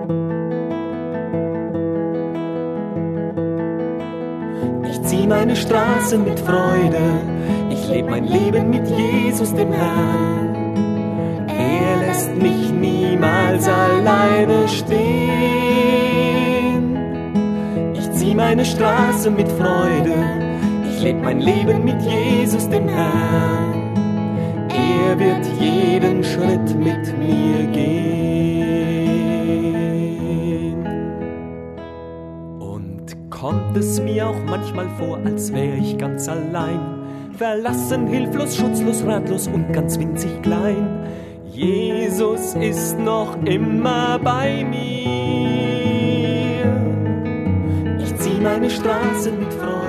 Ich zieh meine Straße mit Freude, ich lebe mein Leben mit Jesus, dem Herrn. Er lässt mich niemals alleine stehen. Ich zieh meine Straße mit Freude, ich lebe mein Leben mit Jesus, dem Herrn. Er wird jeden Schritt mit mir gehen. Und kommt es mir auch manchmal vor, als wäre ich ganz allein, verlassen, hilflos, schutzlos, ratlos und ganz winzig klein. Jesus ist noch immer bei mir. Ich zieh meine Straße mit Freude,